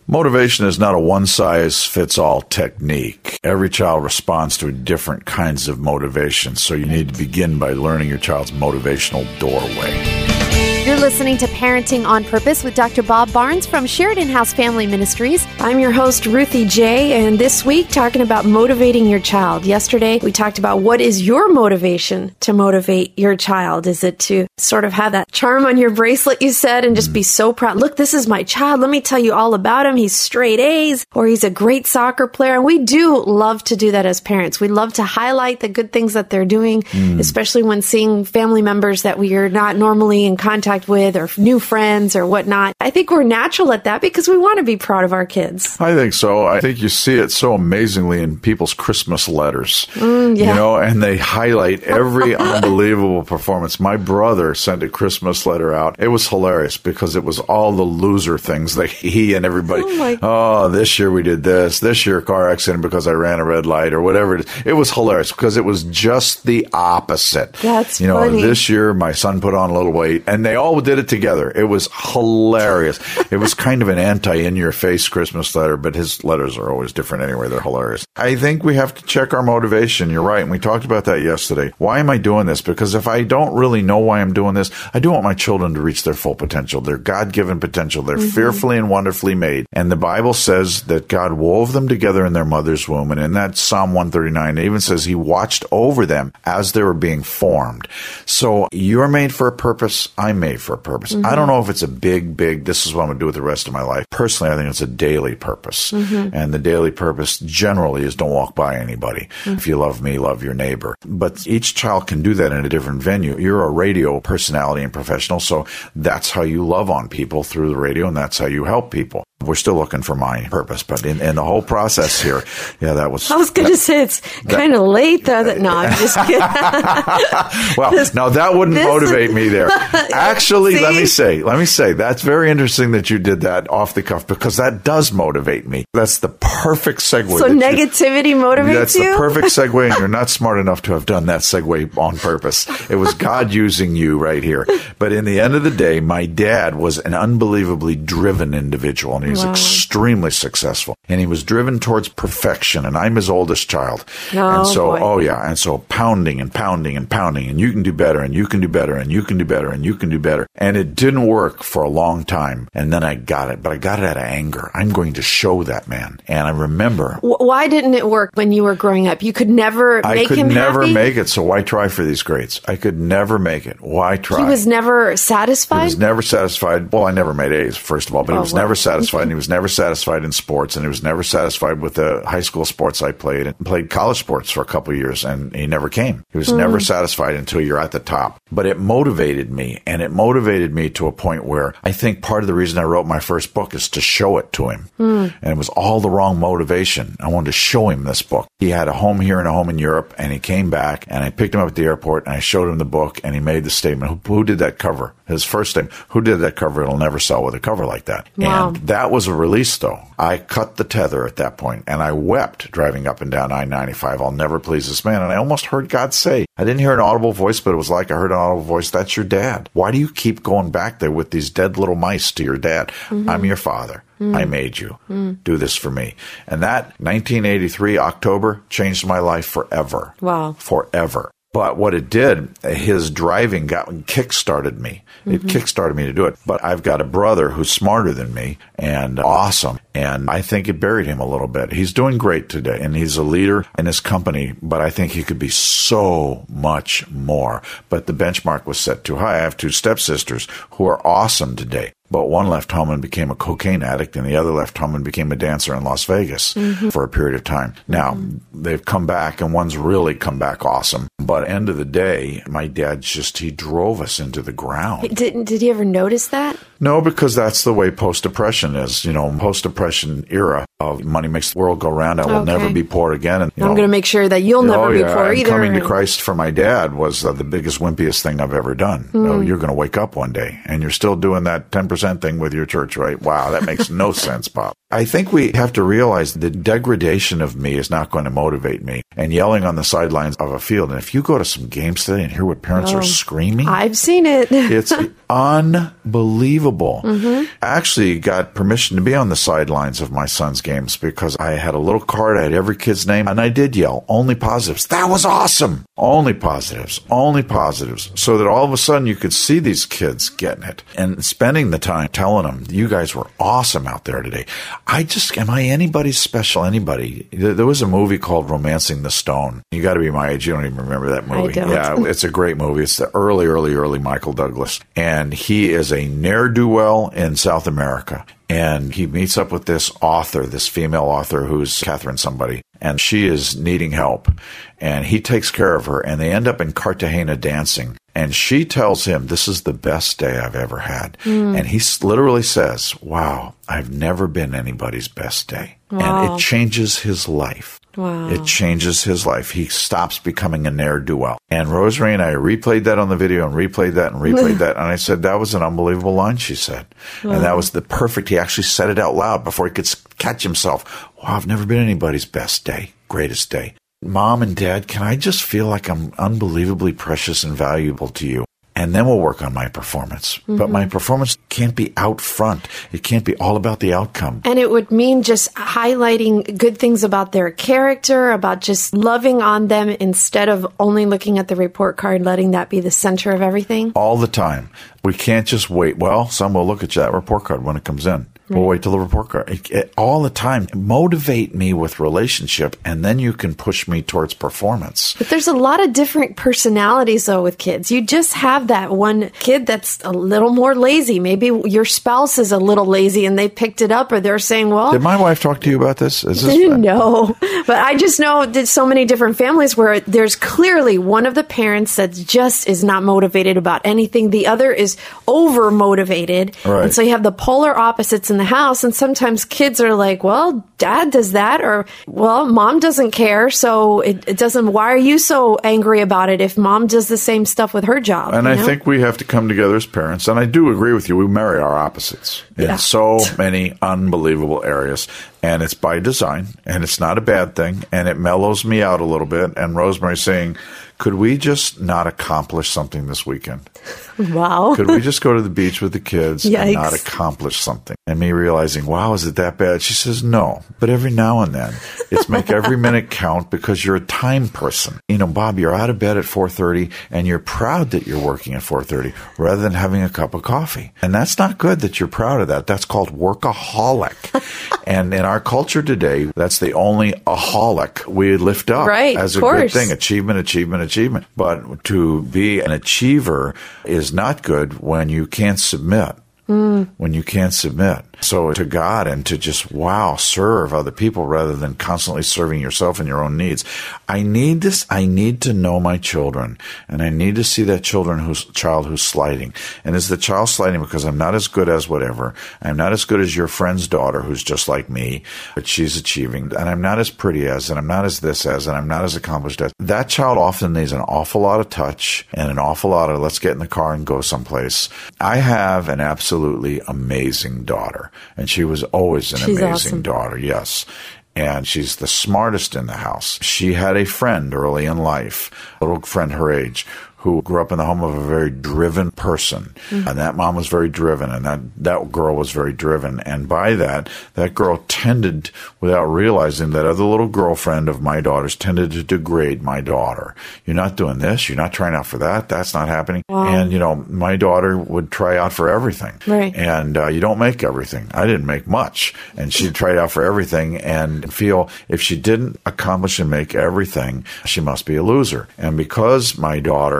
Motivation is not a one-size-fits-all technique. Every child responds to different kinds of motivation, so you need to begin by learning your child's motivational doorway. You're listening to Parenting on Purpose with Dr. Bob Barnes from Sheridan House Family Ministries. I'm your host, Ruthie J., and this week talking about motivating your child. Yesterday, we talked about what is your motivation to motivate your child. Is it to sort of have that charm on your bracelet, you said, and just be so proud? Look, this is my child. Let me tell you all about him. He's straight A's, or he's a great soccer player. And we do love to do that as parents. We love to highlight the good things that they're doing, especially when seeing family members that we are not normally in contact with, or new friends or whatnot. I think we're natural at that because we want to be proud of our kids. I think so. I think you see it so amazingly in people's Christmas letters, Yeah. And they highlight every unbelievable performance. My brother sent a Christmas letter out. It was hilarious because it was all the loser things that he and everybody, this year we did this year car accident because I ran a red light or whatever it is. It was hilarious because it was just the opposite. That's funny. This year my son put on a little weight, and they all did it together. It was hilarious. It was kind of an anti-in-your-face Christmas letter, but his letters are always different anyway. They're hilarious. I think we have to check our motivation. You're right, and we talked about that yesterday. Why am I doing this? Because if I don't really know why I'm doing this, I do want my children to reach their full potential, their God-given potential. They're fearfully and wonderfully made. And the Bible says that God wove them together in their mother's womb. And in that Psalm 139, it even says he watched over them as they were being formed. So you're made for a purpose. I'm made for a purpose. I don't know if it's a big, this is what I'm going to do with the rest of my life. Personally, I think it's a daily purpose. And the daily purpose generally is don't walk by anybody. If you love me, love your neighbor. But each child can do that in a different venue. You're a radio personality and professional, so that's how you love on people, through the radio, and that's how you help people. We're still looking for my purpose, but in the whole process here, that was... I was going to say it's kind of late, though. No, I'm just kidding. Well, now that wouldn't motivate me there. Actually, let me say, that's very interesting that you did that off the cuff, because that does motivate me. That's the perfect segue. So negativity motivates you? That's the perfect segue, and you're not smart enough to have done that segue on purpose. It was God using you right here. But in the end of the day, my dad was an unbelievably driven individual, and he was extremely successful. And he was driven towards perfection, and I'm his oldest child. And so pounding and pounding and pounding, and you can do better, and you can do better, and you can do better, and you can do better. And it didn't work for a long time. And then I got it, but I got it out of anger. I'm going to show that man. And I remember... Why didn't it work when you were growing up? You could never make him happy? I could never make it, so why try for these grades? I could never make it. Why try? He was never satisfied? He was never satisfied. Well, I never made A's, first of all, but he was never satisfied, and he was never satisfied in sports, and he was never satisfied with the high school sports I played, and played college sports for a couple of years, and he never came. He was never satisfied until you're at the top. But it motivated me, and it motivated me to a point where I think part of the reason I wrote my first book is to show it to him. And it was all the wrong motivation. I wanted to show him this book. He had a home here and a home in Europe, and he came back, and I picked him up at the airport, and I showed him the book, and he made the statement, who did that cover? His first statement, who did that cover? It'll never sell with a cover like that. Wow. And that was a release, though. I cut the tether at that point, and I wept driving up and down I-95. I'll never please this man. And I almost heard God say, I didn't hear an audible voice, but it was like I heard an audible voice, that's your dad. Why do you keep going back there with these dead little mice to your dad? I'm your father. I made you. Do this for me. And that 1983 October changed my life forever. Wow. Forever. But what it did, his driving kick-started me. It kick-started me to do it. But I've got a brother who's smarter than me and awesome. And I think it buried him a little bit. He's doing great today, and he's a leader in his company, but I think he could be so much more. But the benchmark was set too high. I have two stepsisters who are awesome today. But one left home and became a cocaine addict, and the other left home and became a dancer in Las Vegas for a period of time. Now, they've come back, and one's really come back awesome. But end of the day, my dad he drove us into the ground. Did he ever notice that? No, because that's the way post-depression is. Post-depression era, of Money Makes the World Go Round. I will never be poor again. And, I'm going to make sure that you'll never be poor either. Coming to Christ for my dad was the biggest, wimpiest thing I've ever done. You're going to wake up one day and you're still doing that 10% thing with your church, right? Wow, that makes no sense, Bob. I think we have to realize the degradation of me is not going to motivate me. And yelling on the sidelines of a field. And if you go to some games today and hear what parents are screaming. I've seen it. It's unbelievable. I actually got permission to be on the sidelines of my son's games because I had a little card. I had every kid's name. And I did yell, only positives. That was awesome. Only positives. Only positives. So that all of a sudden you could see these kids getting it. And spending the time telling them, you guys were awesome out there today. Am I anybody's special? Anybody? There was a movie called Romancing the Stone. You got to be my age. You don't even remember that movie. I don't. Yeah, it's a great movie. It's the early Michael Douglas. And he is a ne'er-do-well in South America. And he meets up with this author, this female author who's Catherine somebody. And she is needing help. And he takes care of her. And they end up in Cartagena dancing. And she tells him, this is the best day I've ever had. And he literally says, wow, I've never been anybody's best day. Wow. And it changes his life. Wow. It changes his life. He stops becoming a ne'er-do-well. And Rosemary and I replayed that on the video and replayed that and replayed that. And I said, that was an unbelievable line, she said. Wow. And that was the perfect, he actually said it out loud before he could catch himself. Wow, I've never been anybody's best day, greatest day. Mom and Dad, can I just feel like I'm unbelievably precious and valuable to you? And then we'll work on my performance. But my performance can't be out front. It can't be all about the outcome. And it would mean just highlighting good things about their character, about just loving on them instead of only looking at the report card, letting that be the center of everything. All the time. We can't just wait. Well, some will look at that report card when it comes in. We'll wait till the report card. All the time. Motivate me with relationship, and then you can push me towards performance. But there's a lot of different personalities, though, with kids. You just have that one kid that's a little more lazy. Maybe your spouse is a little lazy, and they picked it up, or they're saying, well... Did my wife talk to you about this? No. But I just know that so many different families where there's clearly one of the parents that just is not motivated about anything. The other is over-motivated. Right. And so you have the polar opposites in the house, and sometimes kids are like, well, Dad does that, or, well, Mom doesn't care, so it doesn't, why are you so angry about it if Mom does the same stuff with her job? And I think we have to come together as parents, and I do agree with you, we marry our opposites in so many unbelievable areas, and it's by design, and it's not a bad thing, and it mellows me out a little bit, and Rosemary's saying, could we just not accomplish something this weekend? Wow. Could we just go to the beach with the kids and not accomplish something? And me realizing, wow, is it that bad? She says, no. But every now and then, it's make every minute count because you're a time person. You know, Bob, you're out of bed at 4:30 and you're proud that you're working at 4:30 rather than having a cup of coffee. And that's not good that you're proud of that. That's called workaholic. And in our culture today, that's the only aholic we lift up as a good thing. Achievement. But to be an achiever is not good when you can't submit. When you can't submit. So to God and to just, serve other people rather than constantly serving yourself and your own needs. I need this. I need to know my children. And I need to see that child who's sliding. And is the child sliding because I'm not as good as whatever. I'm not as good as your friend's daughter who's just like me, but she's achieving. And I'm not as pretty as, and I'm not as this as, and I'm not as accomplished as. That child often needs an awful lot of touch and an awful lot of let's get in the car and go someplace. I have an absolutely amazing daughter. And she was always an amazing daughter, yes. And she's the smartest in the house. She had a friend early in life, a little friend her age, who grew up in the home of a very driven person. And that mom was very driven, and that girl was very driven. And by that girl tended, without realizing, that other little girlfriend of my daughter's tended to degrade my daughter. You're not doing this. You're not trying out for that. That's not happening. Wow. And, my daughter would try out for everything. Right. And you don't make everything. I didn't make much. And she tried out for everything and feel if she didn't accomplish and make everything, she must be a loser. And because my daughter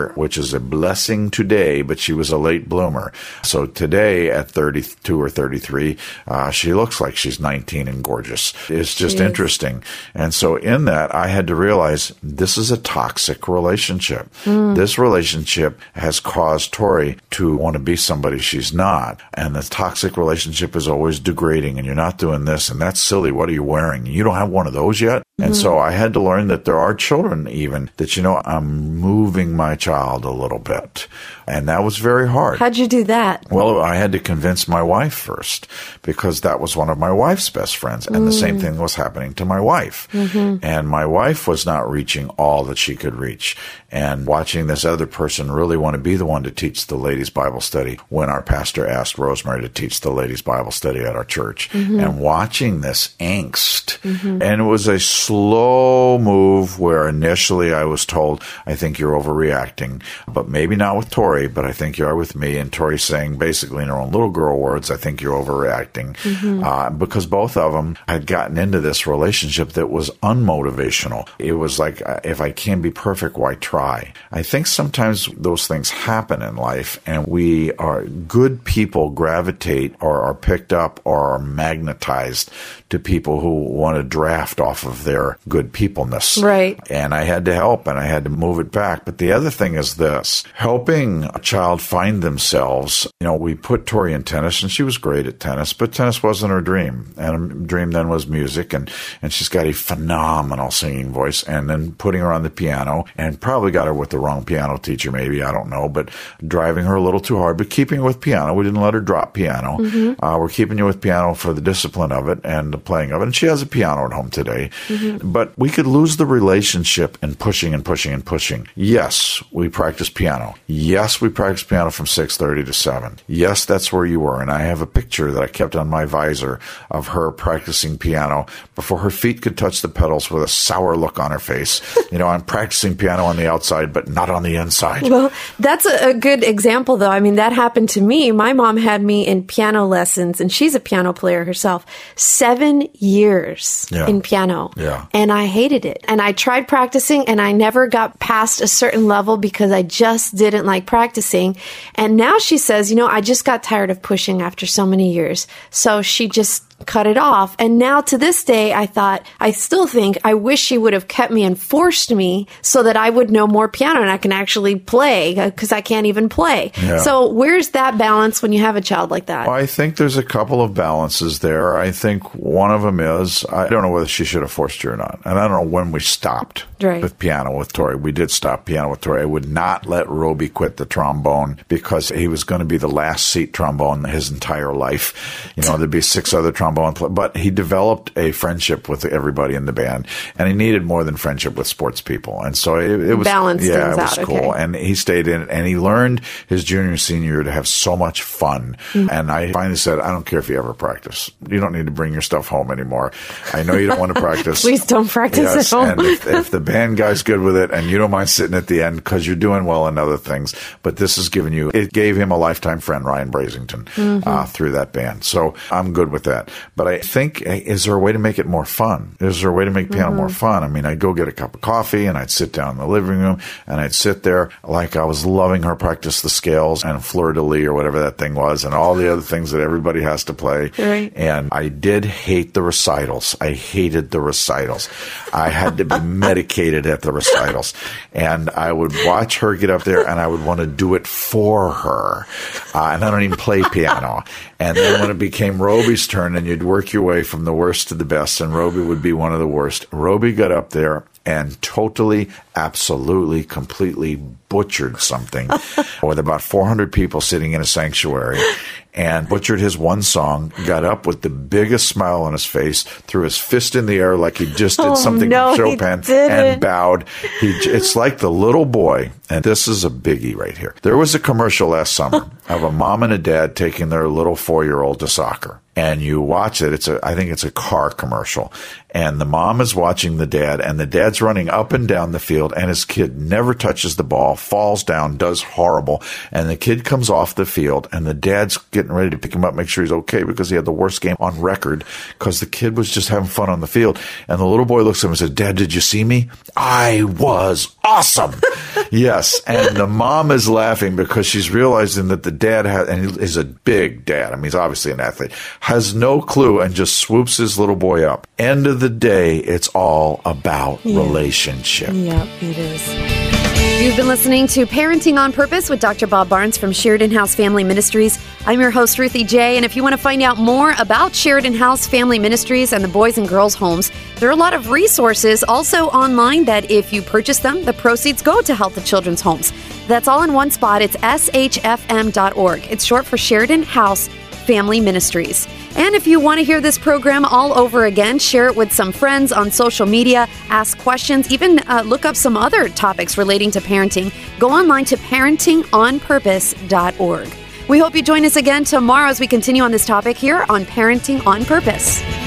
hair, which is a blessing today, but she was a late bloomer. So today at 32 or 33, she looks like she's 19 and gorgeous. It's just interesting. And so in that, I had to realize this is a toxic relationship. This relationship has caused Tori to want to be somebody she's not. And the toxic relationship is always degrading, and you're not doing this, and that's silly. What are you wearing? You don't have one of those yet? And so I had to learn that there are children even that, I'm moving my child a little bit. And that was very hard. How'd you do that? Well, I had to convince my wife first, because that was one of my wife's best friends. And the same thing was happening to my wife. And my wife was not reaching all that she could reach. And watching this other person really want to be the one to teach the ladies' Bible study when our pastor asked Rosemary to teach the ladies' Bible study at our church. And watching this angst. And it was a slow move where initially I was told, I think you're overreacting, but maybe not with Tori, but I think you are with me. And Tori saying basically in her own little girl words, I think you're overreacting. Because both of them had gotten into this relationship that was unmotivational. It was like, if I can't be perfect, why try? I think sometimes those things happen in life, and we are good people gravitate or are picked up or are magnetized to people who want to draft off of their good peopleness. Right. And I had to help, and I had to move it back. But the other thing is this, helping a child find themselves. We put Tori in tennis, and she was great at tennis, but tennis wasn't her dream. And her dream then was music, and she's got a phenomenal singing voice. And then putting her on the piano, and probably got her with the wrong piano teacher, maybe, I don't know, but driving her a little too hard, but keeping her with piano. We didn't let her drop piano. We're keeping you with piano for the discipline of it and the playing of it. And she has a piano at home today. But we could lose the relationship in pushing and pushing and pushing. Yes, we practice piano. Yes, we practice piano from 6:30 to 7. Yes, that's where you were. And I have a picture that I kept on my visor of her practicing piano before her feet could touch the pedals with a sour look on her face. I'm practicing piano on the outside, but not on the inside. Well, that's a good example, though. I mean, that happened to me. My mom had me in piano lessons, and she's a piano player herself. 7 years in piano. Yeah. And I hated it. And I tried practicing, and I never got past a certain level because I just didn't like practicing. And now she says, I just got tired of pushing after so many years. So she just cut it off. And now to this day, I still think I wish she would have kept me and forced me so that I would know more piano and I can actually play, because I can't even play. Yeah. So where's that balance when you have a child like that? Well, I think there's a couple of balances there. I think one of them is, I don't know whether she should have forced you or not. And I don't know when we stopped with piano with Tori. We did stop piano with Tori. I would not let Roby quit the trombone because he was going to be the last seat trombone his entire life. There'd be 6 other trombone players, but he developed a friendship with everybody in the band, and he needed more than friendship with sports people. And so it was balanced things it was out. cool. Okay. And he stayed in it, and he learned his junior and senior year to have so much fun. And I finally said, I don't care if you ever practice. You don't need to bring your stuff home anymore. I know you don't want to practice. Please don't practice at home. And if the band guy's good with it and you don't mind sitting at the end because you're doing well in other things, but this has given you, it gave him a lifetime friend, Ryan Brasington, through that band. So I'm good with that. But I think, is there a way to make it more fun? Is there a way to make piano more fun? I mean, I'd go get a cup of coffee and I'd sit down in the living room and I'd sit there like I was loving her practice the scales and fleur-de-lis or whatever that thing was and all the other things that everybody has to play. Right. And I did hate the recitals. I hated the recitals. I had to be medicated at the recitals. And I would watch her get up there and I would want to do it for her. And I don't even play piano. And then when it became Roby's turn and you'd work your way from the worst to the best, and Roby would be one of the worst, Roby got up there and totally, absolutely, completely butchered something with about 400 people sitting in a sanctuary and butchered his one song, got up with the biggest smile on his face, threw his fist in the air like he just did something from Chopin and bowed. It's like the little boy, and this is a biggie right here. There was a commercial last summer of a mom and a dad taking their little 4-year-old to soccer. And you watch it. I think it's a car commercial. And the mom is watching the dad, and the dad's running up and down the field, and his kid never touches the ball, falls down, does horrible. And the kid comes off the field, and the dad's getting ready to pick him up, make sure he's okay, because he had the worst game on record, because the kid was just having fun on the field. And the little boy looks at him and says, "Dad, did you see me? I was awesome. Yes. And the mom is laughing because she's realizing that the dad and he's a big dad. I mean, he's obviously an athlete, has no clue and just swoops his little boy up. End of the day, it's all about relationship. Yep, it is. You've been listening to Parenting on Purpose with Dr. Bob Barnes from Sheridan House Family Ministries. I'm your host, Ruthie J. And if you want to find out more about Sheridan House Family Ministries and the boys and girls homes, there are a lot of resources also online that if you purchase them, the proceeds go to help the children's homes. That's all in one spot. It's shfm.org. It's short for Sheridan House Family Ministries. And if you want to hear this program all over again, share it with some friends on social media, ask questions, even look up some other topics relating to parenting. Go online to parentingonpurpose.org. We hope you join us again tomorrow as we continue on this topic here on Parenting on Purpose.